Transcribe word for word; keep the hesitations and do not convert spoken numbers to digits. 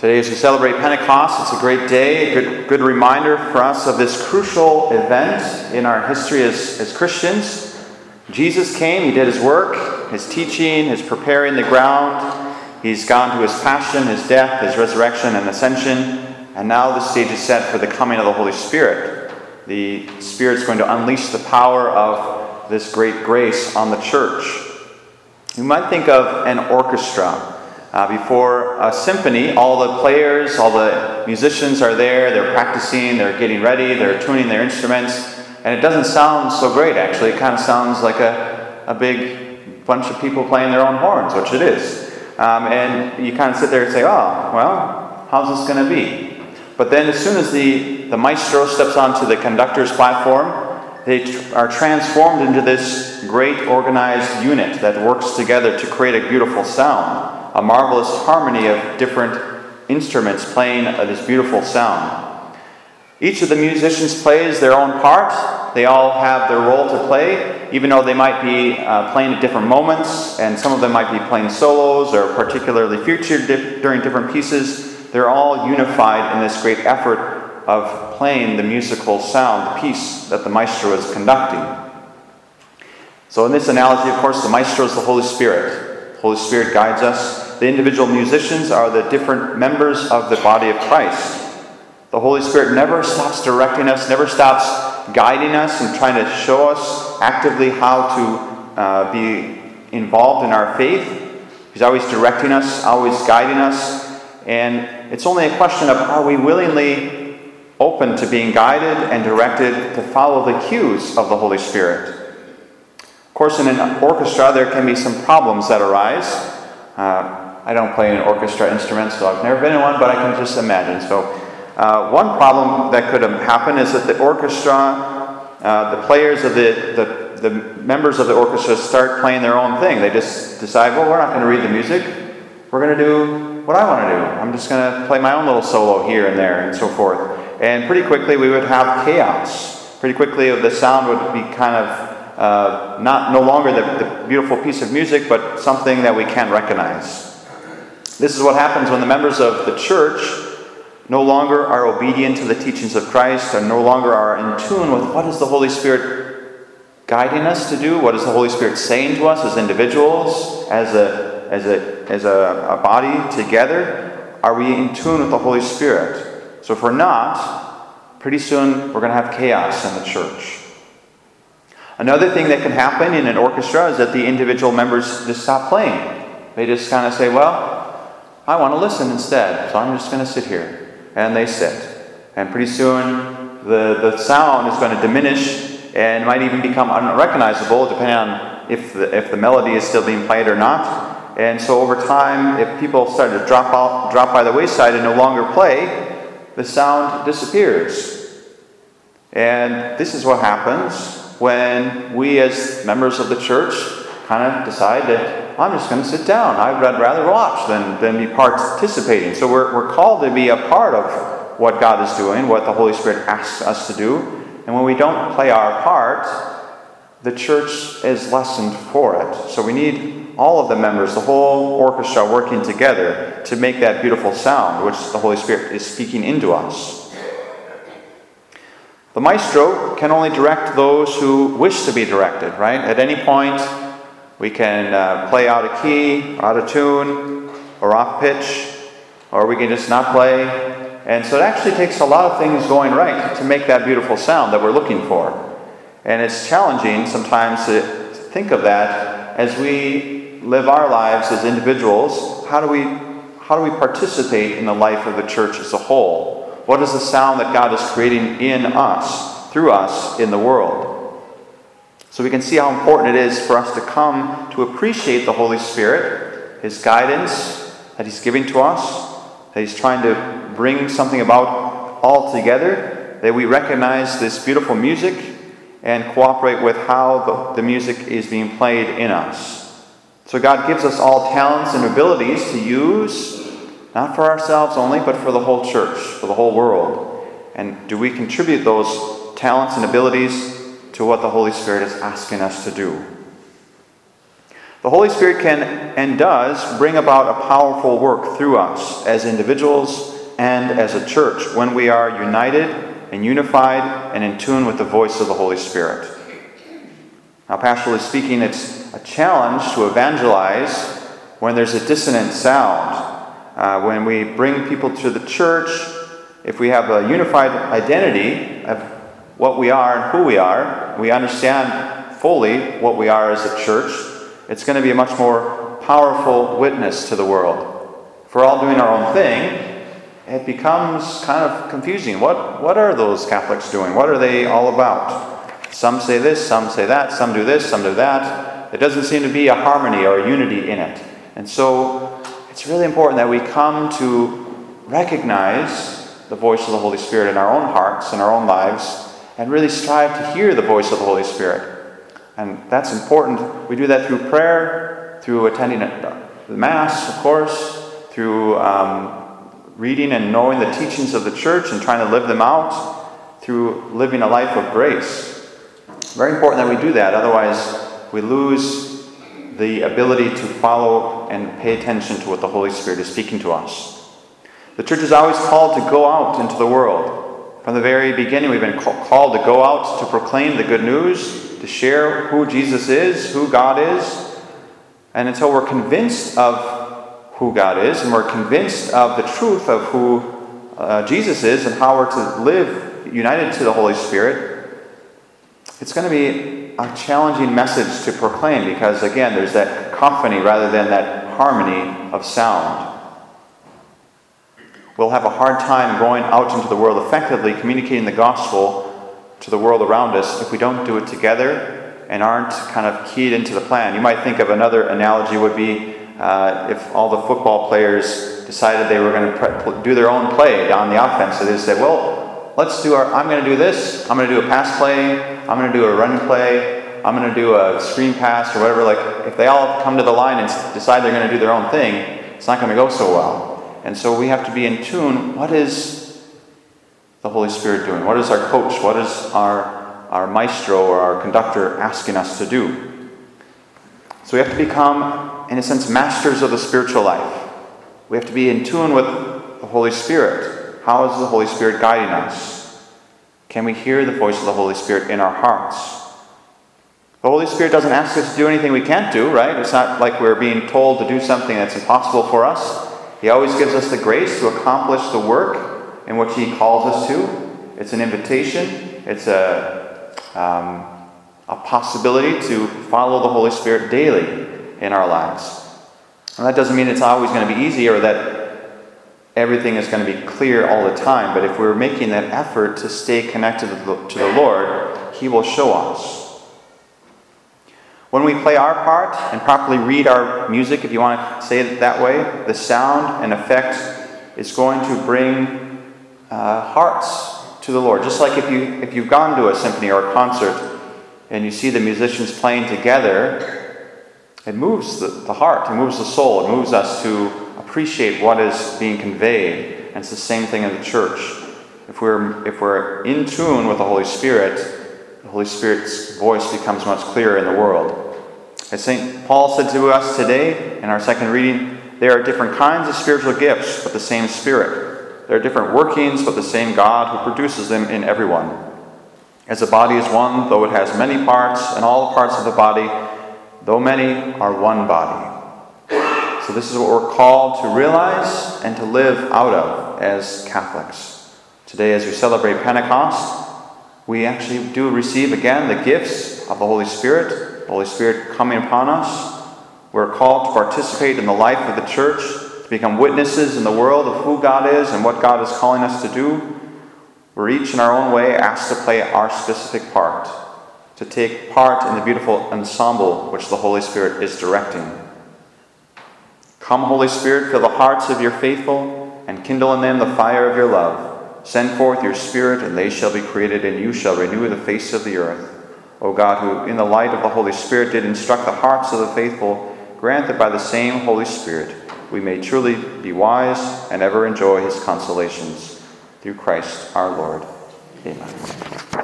Today, as we celebrate Pentecost, it's a great day, a good, good reminder for us of this crucial event in our history as, as Christians. Jesus came, he did his work, his teaching, his preparing the ground. He's gone to his passion, his death, his resurrection, and ascension. And now the stage is set for the coming of the Holy Spirit. The Spirit's going to unleash the power of this great grace on the church. You might think of an orchestra. Uh, before a symphony, all the players, all the musicians are there, they're practicing, they're getting ready, they're tuning their instruments, and it doesn't sound so great, actually. It kind of sounds like a, a big bunch of people playing their own horns, which it is. Um, and you kind of sit there and say, oh, well, how's this going to be? But then as soon as the, the maestro steps onto the conductor's platform, they tr- are transformed into this great organized unit that works together to create a beautiful sound. A marvelous harmony of different instruments playing this beautiful sound. Each of the musicians plays their own part. They all have their role to play, even though they might be uh, playing at different moments, and some of them might be playing solos or particularly featured dip- during different pieces. They're all unified in this great effort of playing the musical sound, the piece that the maestro is conducting. So in this analogy, of course, the maestro is the Holy Spirit. The Holy Spirit guides us. The individual musicians are the different members of the body of Christ. The Holy Spirit never stops directing us, never stops guiding us and trying to show us actively how to uh, be involved in our faith. He's always directing us, always guiding us. And it's only a question of, are we willingly open to being guided and directed to follow the cues of the Holy Spirit? Of course, in an orchestra, there can be some problems that arise. Uh, I don't play an orchestra instrument, so I've never been in one, but I can just imagine. So uh, one problem that could happen is that the orchestra, uh, the players of the, the, the members of the orchestra start playing their own thing. They just decide, well, we're not going to read the music. We're going to do what I want to do. I'm just going to play my own little solo here and there and so forth. And pretty quickly we would have chaos. Pretty quickly the sound would be kind of uh, not no longer the, the beautiful piece of music, but something that we can't recognize. This is what happens when the members of the church no longer are obedient to the teachings of Christ and no longer are in tune with what is the Holy Spirit guiding us to do, what is the Holy Spirit saying to us as individuals, as a as a as a, a body together. Are we in tune with the Holy Spirit? So if we're not, pretty soon we're going to have chaos in the church. Another thing that can happen in an orchestra is that the individual members just stop playing. They just kind of say, well, I want to listen instead, so I'm just going to sit here. And they sit. And pretty soon, the, the sound is going to diminish and might even become unrecognizable, depending on if the, if the melody is still being played or not. And so over time, if people start to drop out, drop by the wayside and no longer play, the sound disappears. And this is what happens when we as members of the church kind of decide that I'm just going to sit down. I'd rather watch than, than be participating. So we're, we're called to be a part of what God is doing, what the Holy Spirit asks us to do. And when we don't play our part, the church is lessened for it. So we need all of the members, the whole orchestra working together to make that beautiful sound, which the Holy Spirit is speaking into us. The maestro can only direct those who wish to be directed, right? At any point, we can uh, play out of key, out of tune, or off pitch, or we can just not play. And so it actually takes a lot of things going right to make that beautiful sound that we're looking for. And it's challenging sometimes to think of that as we live our lives as individuals. How do we, how do we participate in the life of the church as a whole? What is the sound that God is creating in us, through us, in the world? So we can see how important it is for us to come to appreciate the Holy Spirit, His guidance that He's giving to us, that He's trying to bring something about all together, that we recognize this beautiful music and cooperate with how the, the music is being played in us. So God gives us all talents and abilities to use, not for ourselves only, but for the whole church, for the whole world. And do we contribute those talents and abilities to what the Holy Spirit is asking us to do? The Holy Spirit can and does bring about a powerful work through us as individuals and as a church when we are united and unified and in tune with the voice of the Holy Spirit. Now, pastorally speaking, it's a challenge to evangelize when there's a dissonant sound. Uh, when we bring people to the church, if we have a unified identity of what we are and who we are, we understand fully what we are as a church, it's going to be a much more powerful witness to the world. If we're all doing our own thing, it becomes kind of confusing. What, what are those Catholics doing? What are they all about? Some say this, some say that, some do this, some do that. There doesn't seem to be a harmony or a unity in it. And so it's really important that we come to recognize the voice of the Holy Spirit in our own hearts and our own lives and really strive to hear the voice of the Holy Spirit. And that's important. We do that through prayer, through attending the Mass, of course, through um, reading and knowing the teachings of the church and trying to live them out, through living a life of grace. Very important that we do that, otherwise we lose the ability to follow and pay attention to what the Holy Spirit is speaking to us. The church is always called to go out into the world. From the very beginning, we've been called to go out to proclaim the good news, to share who Jesus is, who God is. And until we're convinced of who God is, and we're convinced of the truth of who uh, Jesus is and how we're to live united to the Holy Spirit, it's going to be a challenging message to proclaim because, again, there's that cacophony rather than that harmony of sound. We'll have a hard time going out into the world effectively communicating the gospel to the world around us if we don't do it together and aren't kind of keyed into the plan. You might think of another analogy would be uh, if all the football players decided they were going to pre- do their own play on the offense. So they said, well, let's do our, I'm going to do this, I'm going to do a pass play, I'm going to do a run play, I'm going to do a screen pass or whatever. Like, if they all come to the line and decide they're going to do their own thing, it's not going to go so well. And so we have to be in tune. What is the Holy Spirit doing? What is our coach? What is our, our maestro or our conductor asking us to do? So we have to become, in a sense, masters of the spiritual life. We have to be in tune with the Holy Spirit. How is the Holy Spirit guiding us? Can we hear the voice of the Holy Spirit in our hearts? The Holy Spirit doesn't ask us to do anything we can't do, right? It's not like we're being told to do something that's impossible for us. He always gives us the grace to accomplish the work in which He calls us to. It's an invitation. It's a, um, a possibility to follow the Holy Spirit daily in our lives. And that doesn't mean it's always going to be easy or that everything is going to be clear all the time. But if we're making that effort to stay connected to the, to the Lord, He will show us. When we play our part and properly read our music, if you want to say it that way, the sound and effect is going to bring uh, hearts to the Lord. Just like if, you, if you've gone to a symphony or a concert and you see the musicians playing together, it moves the, the heart, it moves the soul, it moves us to appreciate what is being conveyed. And it's the same thing in the church. If we're, if we're in tune with the Holy Spirit, the Holy Spirit's voice becomes much clearer in the world. As Saint Paul said to us today in our second reading, there are different kinds of spiritual gifts, but the same Spirit. There are different workings, but the same God who produces them in everyone. As the body is one, though it has many parts, and all the parts of the body, though many, are one body. So this is what we're called to realize and to live out of as Catholics. Today, as we celebrate Pentecost, we actually do receive again the gifts of the Holy Spirit. The Holy Spirit coming upon us. We're called to participate in the life of the church, to become witnesses in the world of who God is and what God is calling us to do. We're each in our own way asked to play our specific part, to take part in the beautiful ensemble which the Holy Spirit is directing. Come, Holy Spirit, fill the hearts of your faithful and kindle in them the fire of your love. Send forth your Spirit, and they shall be created, and you shall renew the face of the earth. O God, who in the light of the Holy Spirit did instruct the hearts of the faithful, grant that by the same Holy Spirit we may truly be wise and ever enjoy His consolations. Through Christ our Lord. Amen.